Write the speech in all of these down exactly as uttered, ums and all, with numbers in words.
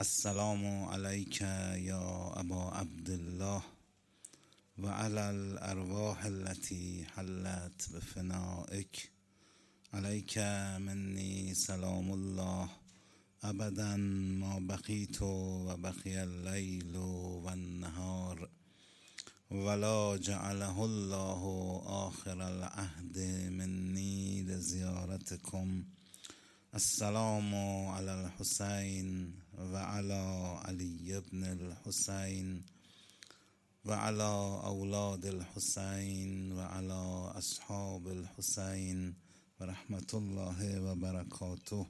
السلام علیک یا ابا عبدالله و علی الارواح التي حلت بفنائک علیک منی سلام الله ابدا ما بقیت و بقی اللیل و النهار ولا جعله الله آخر العهد منی لزیارتکم. السلام علی الحسین و علی علی ابن الحسین و علی اولاد الحسین و علی اصحاب الحسین و رحمت الله و برکاته.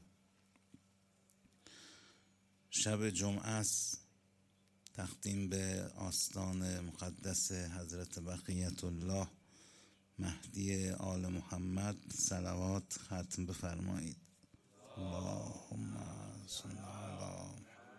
شب جمعه است، تقدیم به آستان مقدس حضرت بقیت الله مهدی آل محمد صلوات ختم بفرمایید. اللهم صل علی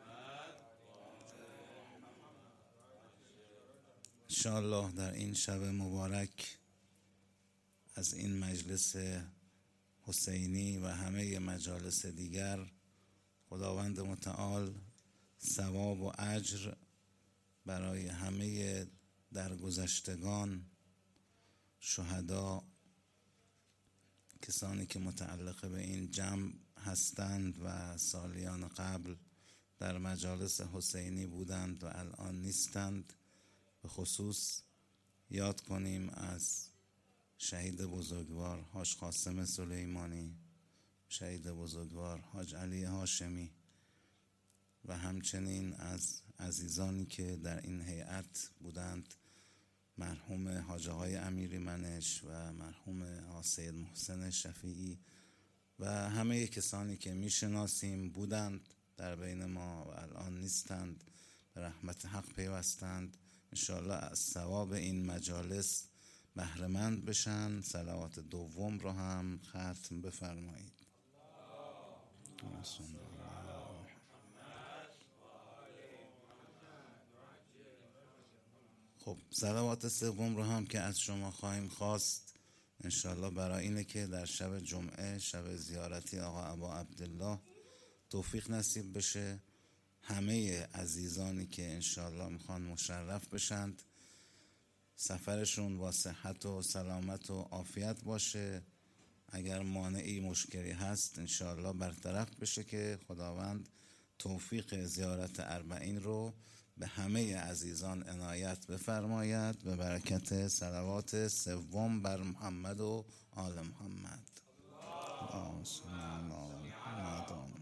انشاءالله در این شب مبارک از این مجلس حسینی و همه مجالس دیگر خداوند متعال ثواب و اجر برای همه درگذشتگان، شهدا، کسانی که متعلق به این جمع هستند و سالیان قبل در مجالس حسینی بودند و الان نیستند، به خصوص یاد کنیم از شهید بزرگوار حاج قاسم سلیمانی، شهید بزرگوار حاج علی هاشمی و همچنین از عزیزانی که در این هیئت بودند، مرحوم حاج آقای امیری منش و مرحوم آقای سید محسن شفیعی و همه کسانی که میشناسیم بودند در بین ما و الان نیستند، به رحمت حق پیوستند. انشاءالله از ثواب این مجالس بهره‌مند بشن. صلوات دوم رو هم ختم بفرمایید. خب صلوات سوم رو هم که از شما خواهیم خواست انشاءالله برای اینه که در شب جمعه، شب زیارتی آقا ابا عبدالله، توفیق نصیب بشه همه عزیزانی که انشاءالله میخوان مشرف بشند، سفرشون با صحت و سلامت و عافیت باشه. اگر مانعی مشکلی هست انشاءالله برطرف بشه که خداوند توفیق زیارت اربعین رو به همه عزیزان عنایت بفرماید به برکت صلوات سوم بر محمد و آل محمد. اللهم صل علی محمد.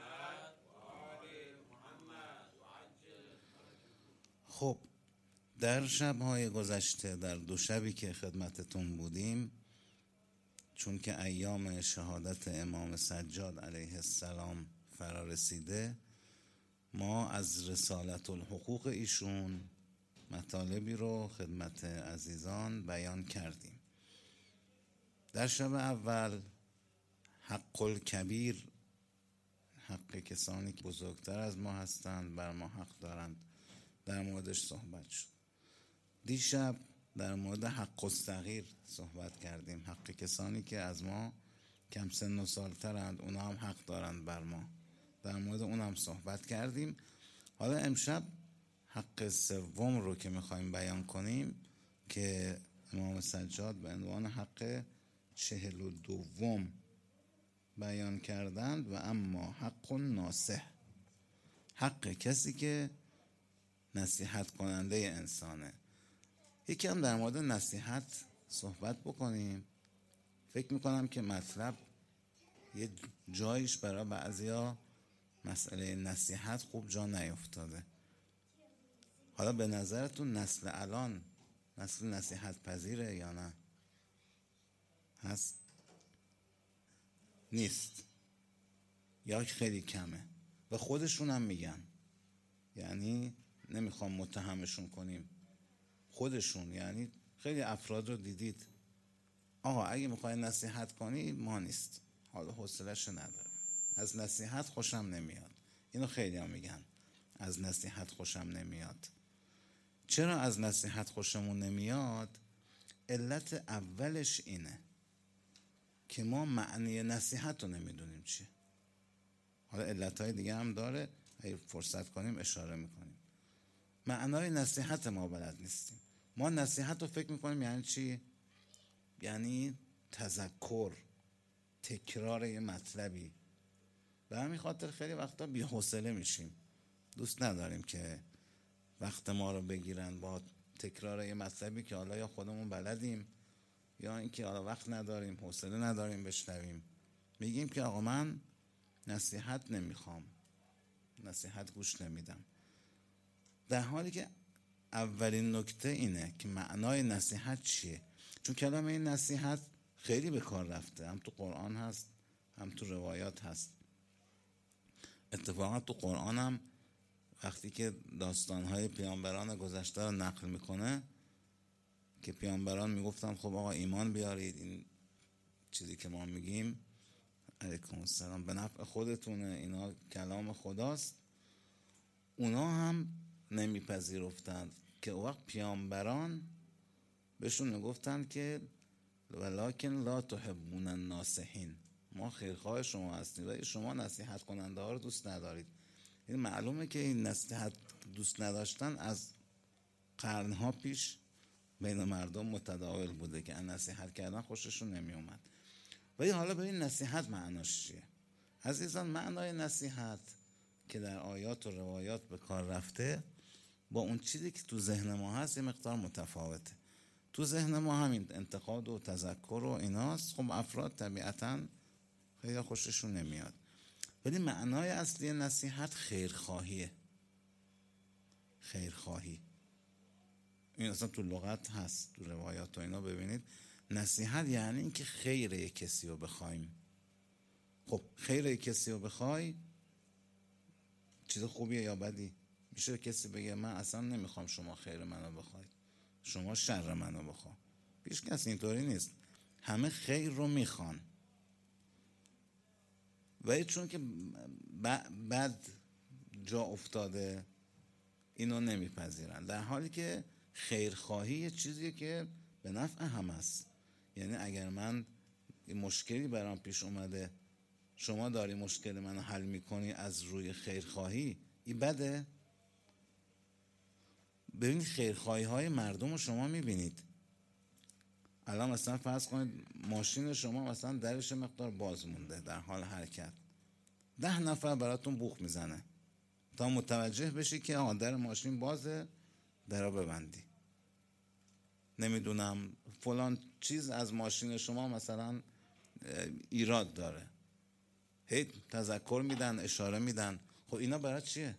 خب در شب‌های گذشته، در دو شبی که خدمتتون بودیم، چون که ایام شهادت امام سجاد علیه السلام فرا رسیده، ما از رسالت الحقوق ایشون مطالبی رو خدمت عزیزان بیان کردیم. در شب اول حق الکبیر، حق کسانی که بزرگتر از ما هستند بر ما حق دارند، در موردش صحبت شد. دیشب در مورد حق الصغیر صحبت کردیم، حق کسانی که از ما کم سن و سالترند، اونا هم حق دارند بر ما، در مورد اون هم صحبت کردیم. حالا امشب حق سوم رو که میخوایم بیان کنیم که امام سجاد به عنوان حق چهل و دوم بیان کردند، و اما حق ناصح، حق کسی که نصیحت کننده انسانه. یکی هم در مورد نصیحت صحبت بکنیم. فکر میکنم که مطلب یه جایش برای بعضیا مسئله نصیحت خوب جا نیفتاده. حالا به نظرتون نسل الان نسل نصیحت پذیره یا نه؟ هست؟ نیست؟ یا خیلی کمه؟ و خودشون هم میگن، یعنی نمیخوام متهمشون کنیم، خودشون، یعنی خیلی افراد رو دیدید آقا اگه میخوای نصیحت کنی ما نیست، حالا حوصله‌اش نداره، از نصیحت خوشم نمیاد. اینو خیلی ها میگن، از نصیحت خوشم نمیاد. چرا از نصیحت خوشمون نمیاد؟ علت اولش اینه که ما معنی نصیحت رو نمیدونیم چیه. حالا علتهای دیگه هم داره، اگه فرصت کنیم اشاره میکنیم. معنای نصیحت ما بلد نیستیم. ما نصیحت رو فکر میکنیم یعنی چی؟ یعنی تذکر، تکرار یه مطلبی. به همین خاطر خیلی وقتا بی‌حوصله میشیم، دوست نداریم که وقت ما رو بگیرن با تکرار یه مطلبی که حالا یا خودمون بلدیم یا اینکه حالا وقت نداریم، حوصله نداریم بشنویم. میگیم که آقا من نصیحت نمیخوام، نصیحت گوش نمیدم، در حالی که اولین نکته اینه که معنای نصیحت چیه. چون کلمه این نصیحت خیلی به کار رفته، هم تو قرآن هست هم تو روایات هست. اتفاقا تو قرآن هم وقتی که داستانهای پیامبران گذشته رو نقل میکنه که پیامبران میگفتن خب آقا ایمان بیارید، این چیزی که ما میگیم علیکم السلام به نفع خودتونه، اینا کلام خداست، اونا هم نمیپذیرفتند که وقت پیامبران بهشون میگفتن که ولکن لا تحبون الناصحین، ما خیرخواه شما هستیم ولی شما نصیحت کننده ها رو دوست ندارید. این معلومه که این نصیحت دوست نداشتن از قرنها پیش بین مردم متداول بوده که نصیحت کردن خوششون نمی اومد. ولی حالا ببین نصیحت معناش چیه عزیزان. معنای نصیحت که در آیات و روایات به کار رفته با اون چیزی که تو ذهن ما هست یه مقدار متفاوته. تو ذهن ما همین انتقاد و تذکر و ایناست، خب افراد طبیعتاً خیلی خوششون نمیاد. ولی معنای اصلی نصیحت خیرخواهیه، خیرخواهی. این اصلا تو لغت هست، تو روایات و اینا ببینید نصیحت یعنی این که خیر یک کسی رو بخوایم. خب خیر یک کسی رو بخوای چیز خوبیه یا بدی؟ میشه کسی بگه من اصلا نمیخوام شما خیر منو بخواید، شما شر منو بخوا. هیچ کسی اینطوری نیست، همه خیر رو میخوان ولی چون که بد جا افتاده اینو نمیپذیرن، در حالی که خیرخواهی یه چیزیه که به نفع هم است. یعنی اگر من مشکلی برام پیش اومده شما داری مشکل منو حل میکنی از روی خیرخواهی، این بده؟ ببین خیرخواهی های مردم رو شما میبینید. الان مثلا فرض کنید ماشین شما مثلا درش مقدار باز مونده در حال حرکت، ده نفر براتون بوق میزنه تا متوجه بشی که آه در ماشین بازه، درو ببندی. نمیدونم فلان چیز از ماشین شما مثلا ایراد داره، هی تذکر میدن، اشاره میدن. خب اینا برای چیه؟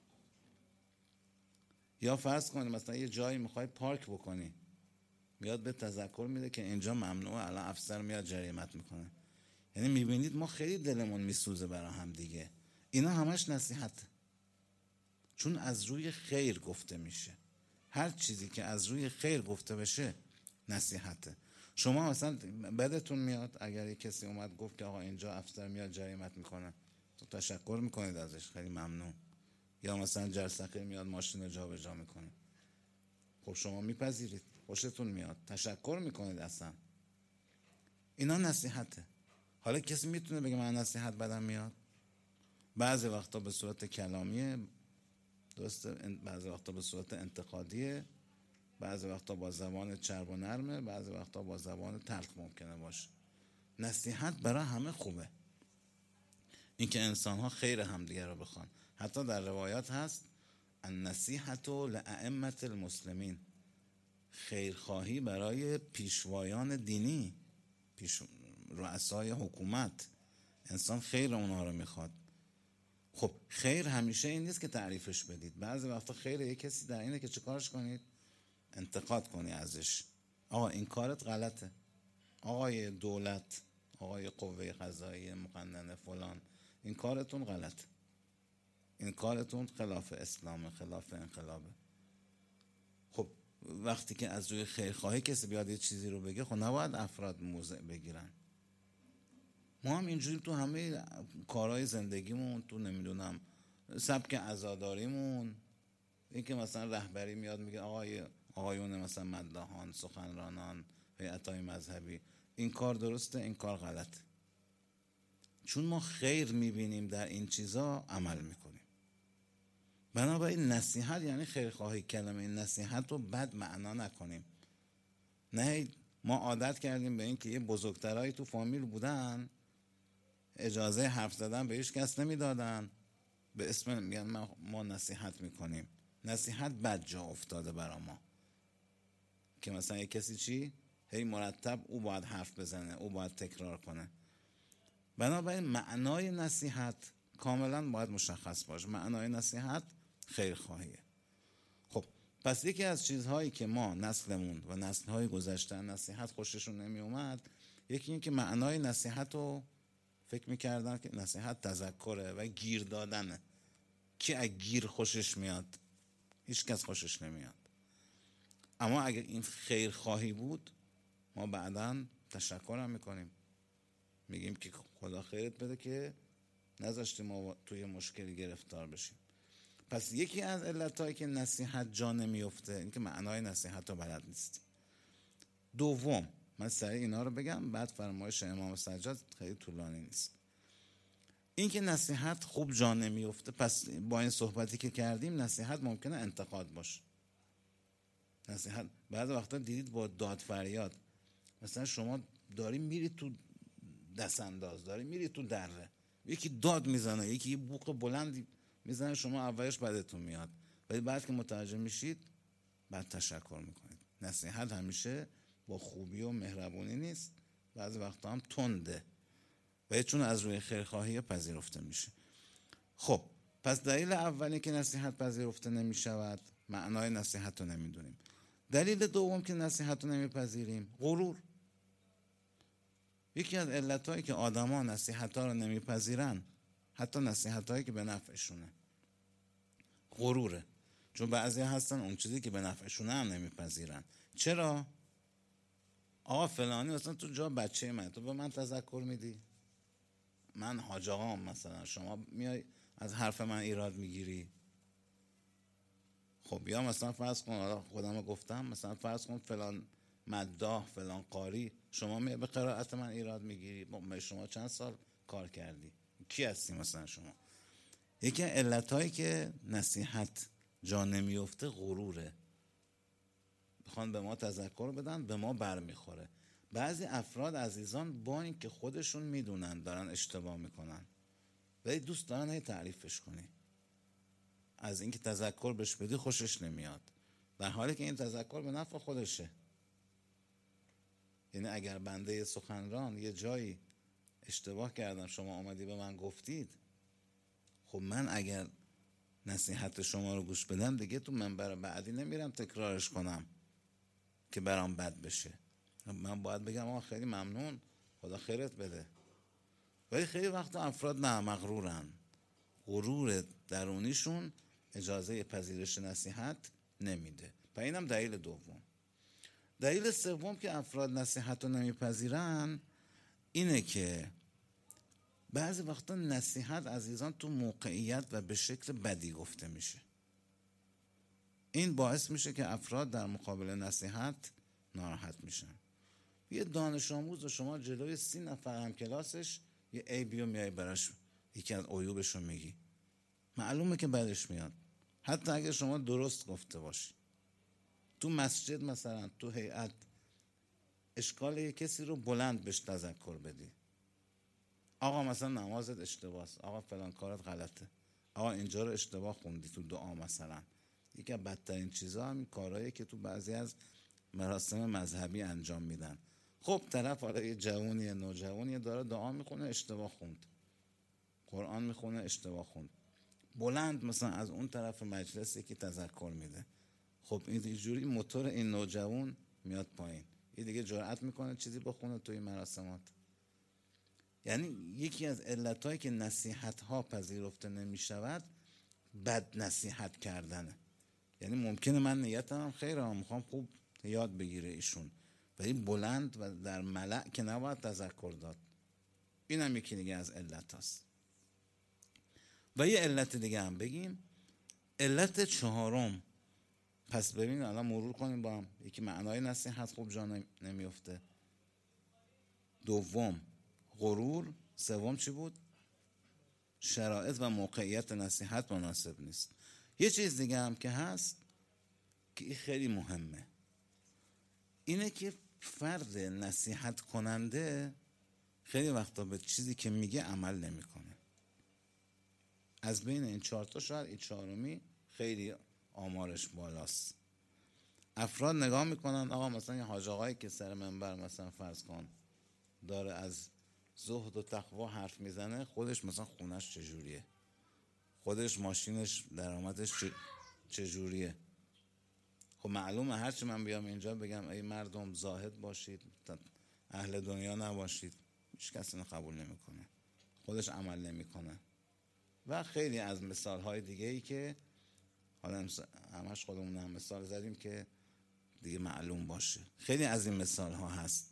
یا فرض کنید مثلا یه جایی میخوای پارک بکنی، میاد به تذکر میده که اینجا ممنوعه، الان افسر میاد جریمت میکنه. یعنی میبینید ما خیلی دلمون میسوزه برای هم دیگه. اینا همش نصیحت، چون از روی خیر گفته میشه. هر چیزی که از روی خیر گفته بشه نصیحته. شما مثلا بدتون میاد اگر یک کسی اومد گفت که آقا اینجا افسر میاد جریمت میکنه، تو تشکر میکنید ازش، خیلی ممنون. یا مثلا جرثقیل میاد ماشین رو جا به جا میکنه، خب شما میپذیرید، خوشتون میاد، تشکر میکنید اصلا. اینا نصیحته. حالا کسی میتونه بگه من نصیحت بدم میاد؟ بعضی وقتا به صورت کلامیه، درسته، بعضی وقتا به صورت انتقادیه، بعضی وقتا با زبان چرب و نرمه، بعضی وقتا با زبان تلخ ممکنه باشه. نصیحت برای همه خوبه، اینکه انسان ها خیر همدیگه رو بخوان. حتی در روایات هست النصیحة لأئمة المسلمین، خیرخواهی برای پیشوایان دینی، پیش رؤسای حکومت، انسان خیر اونها رو میخواد. خب خیر همیشه این نیست که تعریفش بدید، بعضی وقتا خیر یک کسی در اینه که چه کارش کنید؟ انتقاد کنی ازش. آقا این کارت غلطه، آقای دولت، آقای قوه قضاییه مقننه فلان، این کارتون غلطه، این کارتون خلاف اسلام، خلاف انقلابه. خب وقتی که از روی خیرخواهی کسی بیاد یه چیزی رو بگه، خب نباید افراد موضع بگیرن. ما هم اینجوری تو همه کارهای زندگیمون، تو نمیدونم سبک عزاداریمون، این که مثلا رهبری میاد میگه آقای آقایون مثلا مداحان، سخنرانان، هیئت‌های مذهبی، این کار درسته، این کار غلطه. چون ما خیر میبینیم در این چیزا عمل میکنیم. بنابراین نصیحت یعنی خیرخواهی. کلمه نصیحت رو بد معنا نکنیم. نه ما عادت کردیم به این که یه بزرگترایی تو فامیل بودن، اجازه حرف زدن به هیچ کس نمیدادن، به اسم میگن ما, ما نصیحت میکنیم. نصیحت بد جا افتاده برا ما که مثلا یه کسی چی هی مرتب او باید حرف بزنه، او باید تکرار کنه. بنابراین معنای نصیحت کاملا باید مشخص باشه. معنای نصیحت خیرخواهیه. خب پس یکی از چیزهایی که ما نسلمون و نسلهای گذشته نصیحت خوششون نمی اومد، یکی این که معنای نصیحت رو فکر میکردن که نصیحت تذکره و گیر دادنه. کی از گیر خوشش میاد؟ هیچ کس خوشش نمیاد. اما اگر این خیرخواهی بود، ما بعداً تشکر هم میکنیم، میگیم که خدا خیرت بده که نذاشتی ما توی مشکلی گرفتار بشیم. پس یکی از علتایی که نصیحت جا نمیفته این که معنای نصیحت رو بلد نیستی. دوم، من سریع اینا رو بگم بعد فرمایش امام سجاد خیلی طولانی نیست. این که نصیحت خوب جا نمیفته، پس با این صحبتی که کردیم نصیحت ممکنه انتقاد باشه. نصیحت بعضی وقتا دیدید با داد فریاد، مثلا شما داری میری تو دست انداز، داری میری تو دره، یکی داد میزنه، یکی یه بوق بلند میزنه، شما اولش بدتون میاد ولی بعد که متوجه میشید بعد تشکر میکنید. نصیحت همیشه با خوبی و مهربونی نیست، بعضی وقتا هم تنده و چون از روی خیرخواهی پذیرفته میشه. خب پس دلیل اولی که نصیحت پذیرفته نمیشود، معنای نصیحت رو نمیدونیم. دلیل دوم که نصیحت رو نمیپذیریم، غرور. یکی از علتایی که آدما نصیحت ها رو نمیپذیرن، حتی نصیحت هایی که به نفعشونه، غروره. چون بعضی هستن اون چیزی که به نفعشونه هم نمیپذیرن. چرا؟ آقا فلانی مثلا تو جا بچه من، تو به من تذکر میدی؟ من حاج آقام مثلا، شما میای از حرف من ایراد میگیری؟ خب یا مثلا فرض کن، خودم گفتم، مثلا فرض کن فلان مداح فلان قاری، شما میای به قرائت من ایراد میگیری؟ با شما چند سال کار کردی؟ کی هستی مثلا شما؟ یکی از علتایی که نصیحت جا نمیفته غروره. بخوان به ما تذکر بدن به ما برمیخوره. بعضی افراد عزیزان با این که خودشون میدونن دارن اشتباه میکنن ولی دوست دارن هی تعریفش کنی، از اینکه تذکر بهش بدی خوشش نمیاد، در حالی که این تذکر به نفع خودشه. یعنی اگر بنده سخنران یه جایی اشتباه کردم، شما آمدی به من گفتید، خب من اگر نصیحت شما رو گوش بدم دیگه تو منبر بعدی نمیرم تکرارش کنم که برام بد بشه. من باید بگم آقا خیلی ممنون، خدا خیرت بده. ولی خیلی وقتا افراد نه، مغرورن، غرور درونیشون اجازه پذیرش نصیحت نمیده. و اینم دلیل دوم. دلیل سوم که افراد نصیحت رو نمیپذیرن اینه که بعضی وقتا نصیحت عزیزان تو موقعیت و به شکل بدی گفته میشه. این باعث میشه که افراد در مقابل نصیحت ناراحت میشن. یه دانش آموز و شما جلوی سی نفر هم کلاسش یه عیبیو میای براش، یکی از عیوبشو میگی، معلومه که بدش میاد حتی اگه شما درست گفته باشی. تو مسجد مثلا تو هیئت اشکال یه کسی رو بلند بهش تذکر بدی، آقا مثلا نمازت اشتباهه، آقا فلان کارت غلطه، آقا اینجا رو اشتباه خوندی تو دعا مثلا. یکی از بدترین چیزا همین کارهاییه که تو بعضی از مراسم مذهبی انجام میدن. خب طرف حالا یه جوونی نوجوانی داره دعا میخونه اشتباه خوند، قرآن میخونه اشتباه خوند، بلند مثلا از اون طرف مجلس یکی تذکر میده. خب این جوری موتور این نوجوان میاد پایین، این دیگه جرأت میکنه چیزی بخونه توی مراسمات. یعنی یکی از علتایی که نصیحت ها پذیرفته نمیشود بد نصیحت کردنه. یعنی ممکنه من نیتم هم خیره، میخوام خوب یاد بگیره ایشون، ولی بلند و در ملأ که نباید تذکر داد. این هم یکی دیگه از علت هست. و یه علت دیگه هم بگیم، علت چهارم. پس ببین الان مرور کنیم با هم. یکی معنای نصیحت خوب جا نمیفته، دوم غرور، سوم چی بود؟ شرایط و موقعیت نصیحت مناسب نیست. یه چیز دیگه هم که هست که این خیلی مهمه، اینه که فرد نصیحت کننده خیلی وقتا به چیزی که میگه عمل نمیکنه. از بین این چهار تا شاید این چهارمی خیلی آمارش بالاست. افراد نگاه میکنن آقا مثلا یه حاج آقایی که سر منبر مثلا فرض کن داره از زهد و تقوا حرف میزنه، خودش مثلا خونش چجوریه، خودش ماشینش درآمدش چجوریه. خب معلومه هرچی من بیام اینجا بگم ای مردم زاهد باشید، اهل دنیا نباشید، هیچ کسی اینو قبول نمیکنه، خودش عمل نمیکنه. و خیلی از مثال های دیگه ای که حالا همش خودمون هم مثال زدیم که دیگه معلوم باشه. خیلی از این مثال ها هست.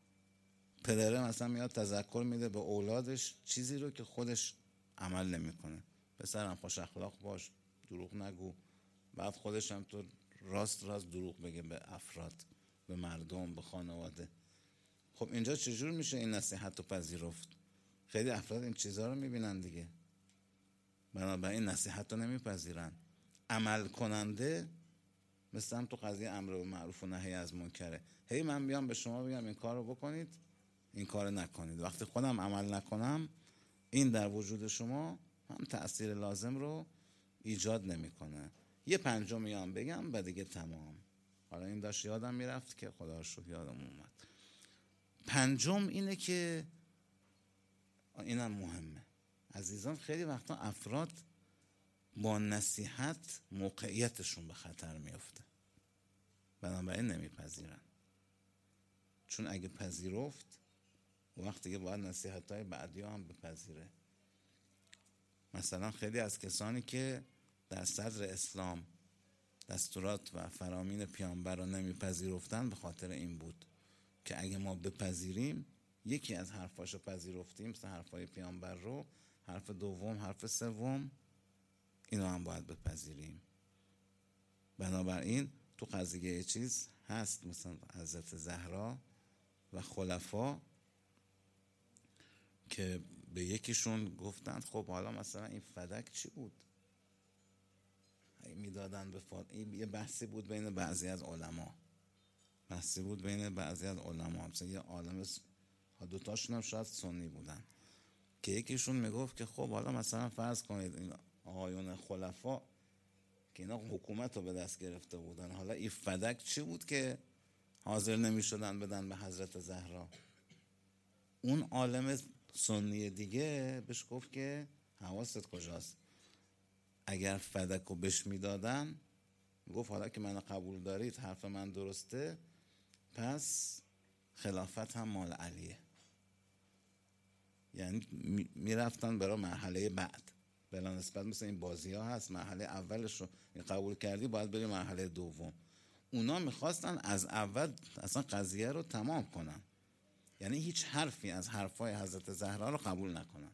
پدره مثلا میاد تذکر میده به اولادش چیزی رو که خودش عمل نمیکنه. پسرم خوش اخلاق باش، دروغ نگو. بعد خودش هم تو راست راست دروغ بگه به افراد، به مردم، به خانواده. خب اینجا چجور میشه این نصیحت رو پذیرفت؟ خیلی افراد این چیزها رو میبینن دیگه، بنابراین نصیحت رو نمیپذیرن. عمل کننده مثل هم تو قضیه امر به معروف و نهی از منکره، هی من بیام به شما بگم این کار رو بکنید، این کار رو نکنید. وقتی خودم عمل نکنم این در وجود شما هم تأثیر لازم رو ایجاد نمیکنه. یه پنجم میام بگم و دیگه تمام. حالا این داشت یادم میرفت که خدا رو شکر یادم اومد. پنجم اینه که اینم مهمه عزیزان، خیلی وقتا افراد با نصیحت موقعیتشون به خطر میفته، بنابراین نمیپذیرن. چون اگه پذیرفت وقتی که باید نصیحت های بعدی هم بپذیره. مثلا خیلی از کسانی که در صدر اسلام دستورات و فرامین پیامبر رو نمیپذیرفتن به خاطر این بود که اگه ما بپذیریم یکی از حرفاشو پذیرفتیم، مثل حرفای پیامبر رو، حرف دوم، حرف سوم، اینو هم باید بپذیریم. بنابراین تو قضیه چیز هست مثلا حضرت زهرا و خلفا که به یکیشون گفتند خب حالا مثلا این فدک چی بود؟ میدادن به فاطمه. این یه بحثی بود بین بعضی از علما، بحثی بود بین بعضی از علما، مثلا یه عالم دوتاشون هم شاید سنی بودن که یکیشون میگفت که خب حالا مثلا فرض کنید این آقایون خلفا که اینا حکومت رو به دست گرفته بودن، حالا این فدک چی بود که حاضر نمی شدن بدن به حضرت زهرا؟ اون عالم سنی دیگه بهش گفت که حواست کجاست، اگر فدک رو بهش میدادن، گفت حالا که من قبول دارید حرف من درسته، پس خلافت هم مال علیه. یعنی میرفتن برای مرحله بعد، بلا نسبت مثل این بازی ها هست، مرحله اولش رو قبول کردی باید بری مرحله دوم. اونا میخواستن از اول اصلا قضیه رو تمام کنن، یعنی هیچ حرفی از حرفای حضرت زهرا رو قبول نکنن.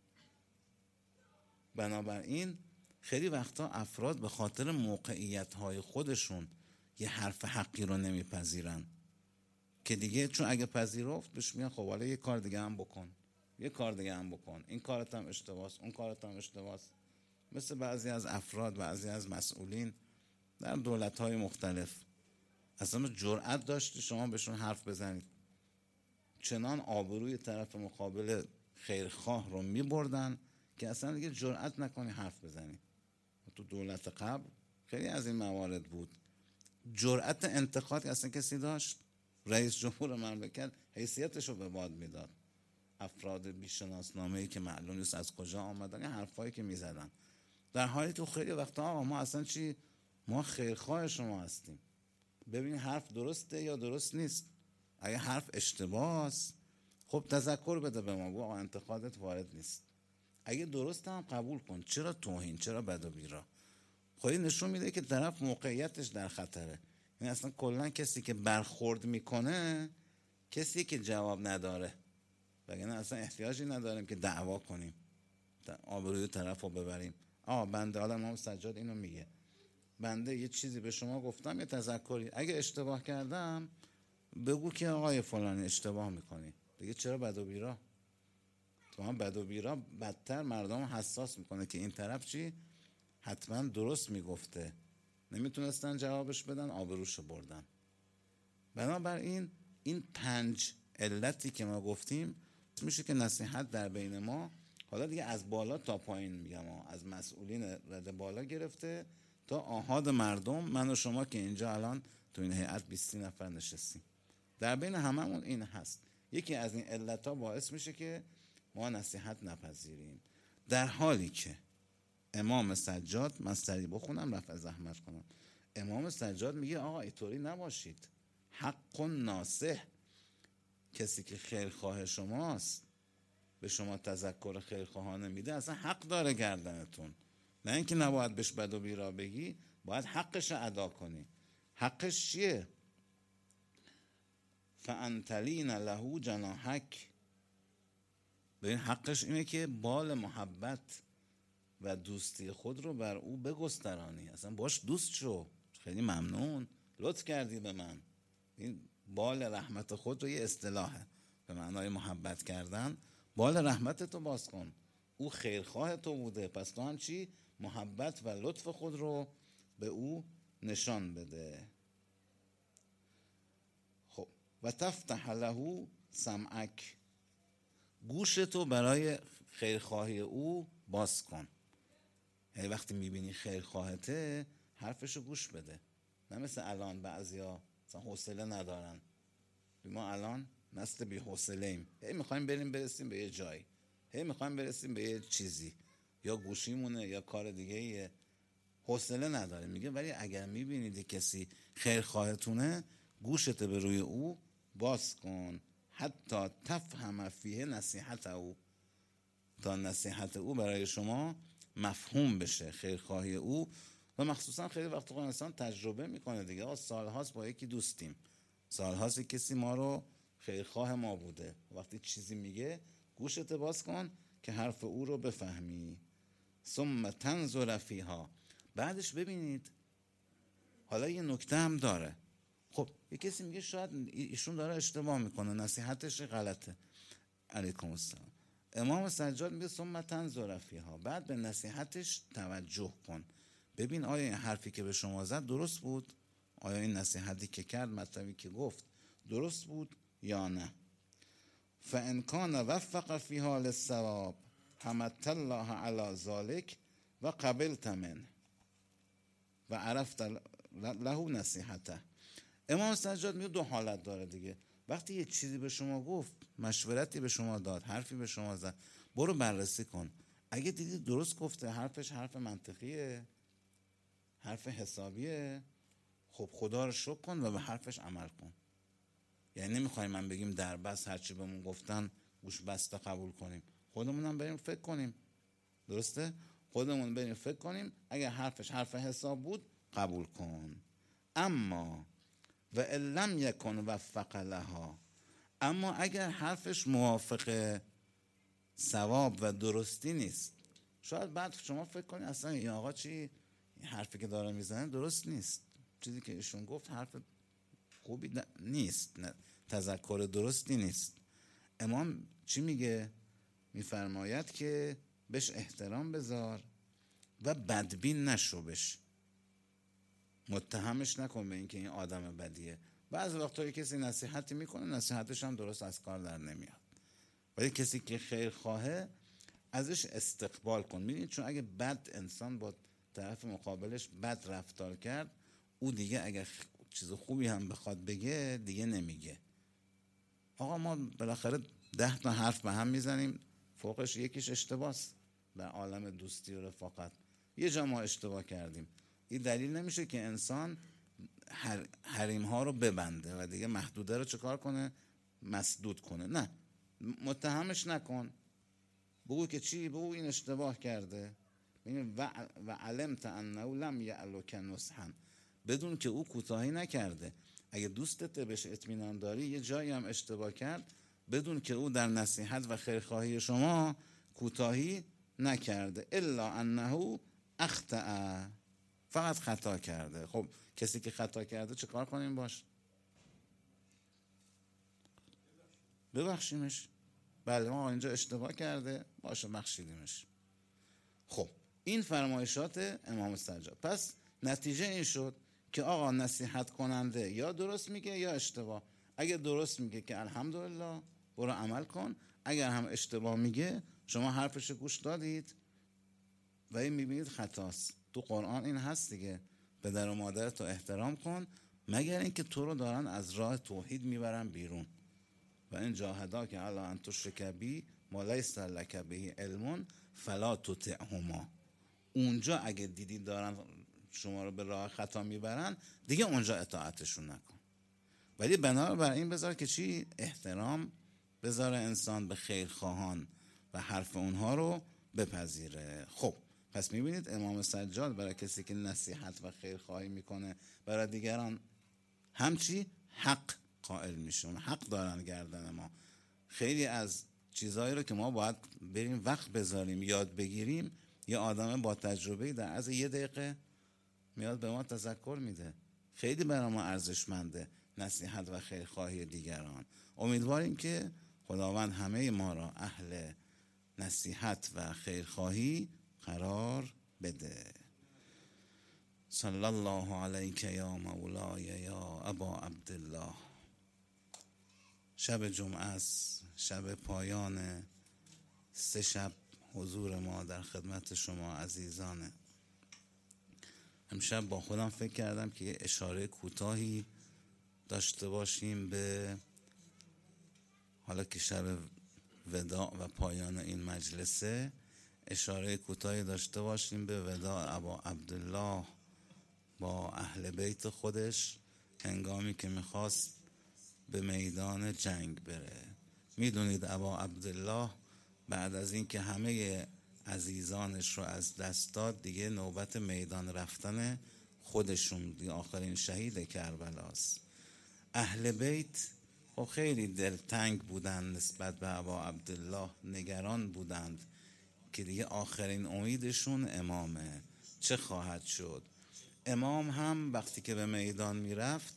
بنابراین خیلی وقتا افراد به خاطر موقعیت های خودشون یه حرف حقی رو نمیپذیرن که دیگه چون اگه پذیرفت بهش میگن خب حالا یه کار دیگه هم بکن، یه کار دیگه هم بکن، این کارت هم اشتباهه، اون کارت هم اشتباهه. مثل بعضی از افراد، بعضی از مسئولین در دولت‌های مختلف اصلا جرأت داشتی شما بهشون حرف بزنید، چنان آبروی طرف مقابل خیرخواه رو میبردن که اصلا دیگه جرأت نکنی حرف بزنی. تو دولت قبل خیلی از این موارد بود. جرأت انتقاد اصلا کسی داشت؟ رئیس جمهور مملکت حیثیتش رو به باد میداد. افراد بیشناسنامه‌ای که معلوم نیست از کجا آمدن، این حرفایی که میزدن، در حالی تو خیلی وقتا آقا ما اصلا چی، ما خیرخواه شما هستیم، ببین حرف درسته یا درست نیست. اگه حرف اشتباه است خب تذکر بده به ما، آقا انتقادت وارد نیست. اگه درست هم قبول کن، چرا توهین، چرا بد و بیرا؟ خب این نشون میده که طرف موقعیتش در خطره. این اصلا کلا کسی که برخورد میکنه کسی که جواب نداره، وگرنه اصلا احتیاجی نداریم که دعوا کنیم، آبروی طرف رو ببریم. آه بنده، حالا امام سجاد اینو میگه، بنده یه چیزی به شما گفتم، یه تذکری، اگه اشتباه کردم بگو که آقای فلانی اشتباه میکنی، دیگه چرا بد و بیرا؟ تو هم بد و بیرا بدتر مردم حساس میکنه که این طرف چی حتما درست میگفته، نمیتونستن جوابش بدن، آبروشو بردن. بنابراین این پنج علتی که ما گفتیم میشه که نصیحت در بین ما، حالا دیگه از بالا تا پایین میگم، از مسئولین رده بالا گرفته تا آحاد مردم، من و شما که اینجا الان تو این هیئت بیست نفر نشستیم، در بین هممون این هست. یکی از این علتها باعث میشه که ما نصیحت نپذیریم، در حالی که امام سجاد، من سریع بخونم رفع زحمت کنم، امام سجاد میگه آقا اینطوری نباشید، حق ناصح، کسی که خیرخواه شماست به شما تذکر خیرخواهانه میده، اصلا حق داره گردنتون، نه اینکه نباید بهش بد و بیرا بگی، باید حقش ادا کنی. حقش چیه؟ فانتلین له جناحک، ببین حقش اینه که بال محبت و دوستی خود رو بر او بگسترانی، اصلا باش دوست شو، خیلی ممنون لطف کردی به من. این بال رحمت خود رو، یه اصطلاحه به معنای محبت کردن، بال رحمت تو باز کن، او خیرخواه تو بوده، پس تو هم چی؟ محبت و لطف خود رو به او نشان بده. خب و تفتح له سمعک، گوش تو برای خیرخواهی او باز کن، یعنی وقتی میبینی خیرخواهته حرفشو گوش بده، نه مثل الان بعضیا مثلا حوصله ندارن. ما الان نسل بی حوصله ایم، هی میخوایم بریم برسیم به یه جایی، هی میخوایم برسیم به یه چیزی، یا گوشیمونه یا کار دیگه ایه، حوصله نداره. میگه ولی اگر میبینید کسی خیرخواهتونه، گوشت به روی او باز کن، حتی تفهم فیه نصیحت او، تا نصیحت او برای شما مفهوم بشه، خیرخواهی او. و مخصوصا خیلی وقت انسان تجربه میکنه دیگه، سالهاست با یکی دوستیم، سالهاست کسی ما رو خیرخواه ما بوده، وقتی چیزی میگه گوشت باز کن که حرف او رو بفهمی. ثم تنظر فیها، بعدش ببینید. حالا یه نکته هم داره، خب یه کسی میگه شاید ایشون داره اشتباه میکنه، نصیحتش غلطه، علیکم السلام. امام سجاد میگه ثم تنظر فیها، بعد به نصیحتش توجه کن، ببین آیا این حرفی که به شما زد درست بود، آیا این نصیحتی که کرد، مطلبی که گفت درست بود یا نه. فان کان وفق فیها للصواب حمدت الله علی ذلک و قبلت منه و عرفت له نصیحته. امام سجاد میگه دو حالت داره دیگه، وقتی یه چیزی به شما گفت، مشورتی به شما داد، حرفی به شما زد، برو بررسی کن، اگه دیدی درست گفته، حرفش حرف منطقیه، حرف حسابیه، خب خدا رو شکر کن و به حرفش عمل کن. یعنی نمیخوایم من بگیم در بس هرچی بهمون گفتن گوش بسته قبول کنیم، خودمونم بریم فکر کنیم، درسته؟ خودمون بریم فکر کنیم، اگر حرفش حرف حساب بود قبول کن. اما و لم یکن وفق لها، اما اگر حرفش موافق صواب و درستی نیست، شاید بعد شما فکر کنید اصلا این آقا چی، این حرفی که داره میزنه درست نیست، چیزی که ایشون گفت حرف خوبی نیست، نه تذکر درستی نیست. امام چی میگه؟ میفرماید که بهش احترام بذار و بدبین نشو بش، متهمش نکن به اینکه این آدم بدیه. بعض وقتا کسی نصیحتی میکنه، نصیحتش هم درست از کار در نمیاد، ولی کسی که خیر خواهه ازش استقبال کن. میدونید چون اگه بد انسان با طرف مقابلش بد رفتار کرد، او دیگه اگه چیز خوبی هم بخواد بگه دیگه نمیگه. آقا ما بالاخره ده تا حرف به هم میزنیم، فوقش یکیش اشتباهست در عالم دوستی و رفاقت، یه جا ما اشتباه کردیم، این دلیل نمیشه که انسان حریم ها رو ببنده و دیگه محدوده رو چکار کنه؟ مسدود کنه. نه، متهمش نکن، بگو که چی؟ بگو این اشتباه کرده و علمت انه لم یعلک نصحا، بدون که او کوتاهی نکرده. اگه دوستت بهش اطمینان داری، یه جایی هم اشتباه کرد، بدون که او در نصیحت و خیرخواهی شما کوتاهی نکرده. الا انه اخطأ، فقط خطا کرده. خب کسی که خطا کرده چه کار کنیم باش؟ ببخشیمش. بله ما اینجا اشتباه کرده، باشه بخشیدیمش. خب این فرمایشات امام سجاد. پس نتیجه این شد که آقا نصیحت کننده یا درست میگه یا اشتباه. اگه درست میگه که الحمدلله برو عمل کن، اگر هم اشتباه میگه شما حرفش گوش دادید و این میبینید خطاست. تو قرآن این هست دیگه، پدر و مادرت رو احترام کن مگر اینکه تو رو دارن از راه توحید میبرن بیرون. و این جاهدا که الا ان تشرک بی ما لیس لک به علم فلا تطعهما. اونجا اگه دیدی دارن شما رو به راه خطا میبرن دیگه اونجا اطاعتشون نکن. ولی بنابر این بذار که چی؟ احترام بذار انسان به خیرخواهان و حرف اونها رو بپذیره. خب پس میبینید امام سجاد برای کسی که نصیحت و خیرخواهی میکنه برای دیگران همچی حق قائل میشون، حق دارن گردن ما. خیلی از چیزایی رو که ما باید بریم وقت بذاریم یاد بگیریم، یه آدم با تجربه در از یه دقیقه میاد به ما تذکر میده. خیلی برای ما ارزشمنده نصیحت و خیرخواهی دیگران. امیدواریم که خداوند همه ما را اهل نصیحت و خیرخواهی قرار بده. صلی الله علیک یا مولای یا ابا عبدالله. شب جمعه است، شب پایان سه شب حضور ما در خدمت شما عزیزانه. امشب با خودم فکر کردم که اشاره کوتاهی داشته باشیم به، حالا که شب وداع و پایان این مجلسه، اشاره کوتاهی داشته باشیم به وداع ابا عبدالله با اهل بیت خودش هنگامی که میخواست به میدان جنگ بره. میدونید ابا عبدالله بعد از این که همه عزیزانش رو از دست داد دیگه نوبت میدان رفتن خودشون، دیگه آخرین شهید کربلاست. اهل بیت خب خیلی دلتنگ بودن نسبت به ابا عبدالله، نگران بودند که دیگه آخرین امیدشون امامه، چه خواهد شد. امام هم وقتی که به میدان میرفت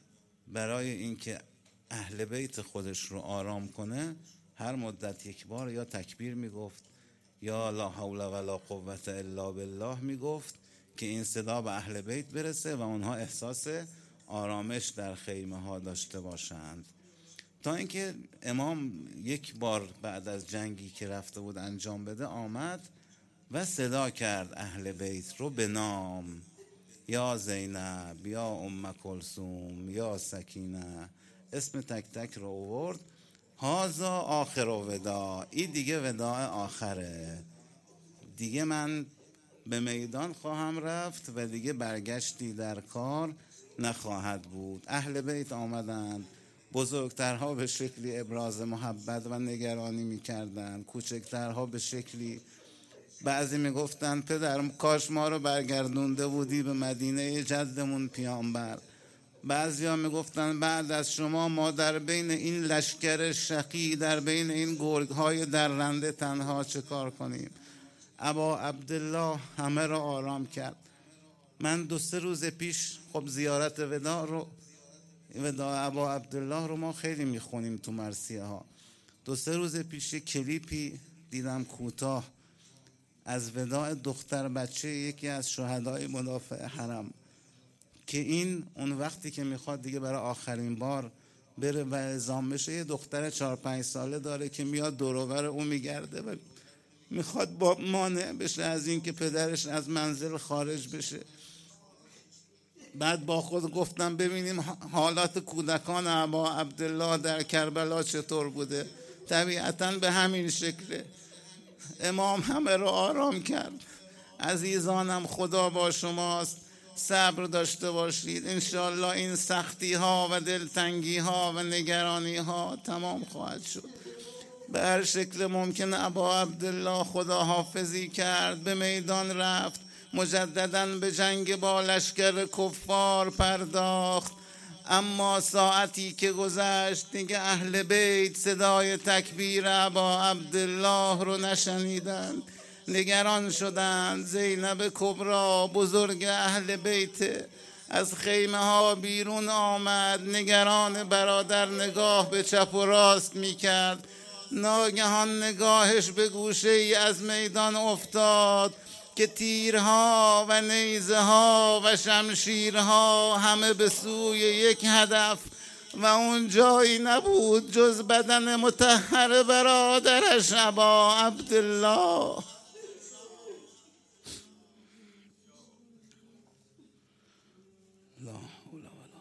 برای اینکه اهل بیت خودش رو آرام کنه هر مدت یک بار یا تکبیر میگفت یا لا حول ولا قوة الا بالله میگفت که این صدا به اهل بیت برسه و اونها احساس آرامش در خیمه ها داشته باشند. تا اینکه امام یک بار بعد از جنگی که رفته بود انجام بده آمد و صدا کرد اهل بیت رو به نام، یا زینب، یا ام کلثوم، یا سکینه، اسم تک تک رو آورد. هازا آخر وداع، این دیگه وداع آخره، دیگه من به میدان خواهم رفت و دیگه برگشتی در کار نخواهد بود. اهل بیت آمدند، بزرگترها به شکلی ابراز محبت و نگرانی میکردند، کوچکترها به شکلی، بعضی میگفتن پدر کاش ما رو برگردونده بودی به مدینه جدمون پیامبر. بعضی ها میگفتن بعد از شما ما در بین این لشکر شقی، در بین این گرگ های درنده تنها چه کار کنیم. ابا عبدالله همه را آرام کرد. من دو سه روز پیش خب زیارت وداع رو، وداع ابا عبدالله رو ما خیلی میخونیم تو مرثیه ها. دو سه روز پیش کلیپی دیدم کوتاه از وداع دختر بچه یکی از شهدای مدافع حرم که این اون وقتی که میخواد دیگه برای آخرین بار بره و اعزام بشه، یه دختر چهار پنج ساله داره که میاد دور و بر اون میگرده و میخواد با مانع بشه از این که پدرش از منزل خارج بشه. بعد با خود گفتم ببینیم حالات کودکان ابا عبدالله در کربلا چطور بوده. طبیعتاً به همین شکله. امام همه رو آرام کرد. عزیزانم خدا با شماست، صبر داشته باشید، انشالله این سختی ها و دلتنگی ها و نگرانی ها تمام خواهد شد. به هر شکل ممکن ابا عبدالله خدا حافظی کرد، به میدان رفت، مجدداً به جنگ با لشکر کفار پرداخت. اما ساعتی که گذشت دیگه اهل بیت صدای تکبیر ابا عبدالله رو نشنیدند، نگران شدند. زینب کبرا بزرگ اهل بیت از خیمه ها بیرون آمد، نگران برادر نگاه به چپ و راست میکرد. ناگهان نگاهش به گوشه ای از میدان افتاد که تیرها و نیزه ها و شمشیرها همه به سوی یک هدف و اون جایی نبود جز بدن مطهر برادرش ابا عبدالله. لا حول ولا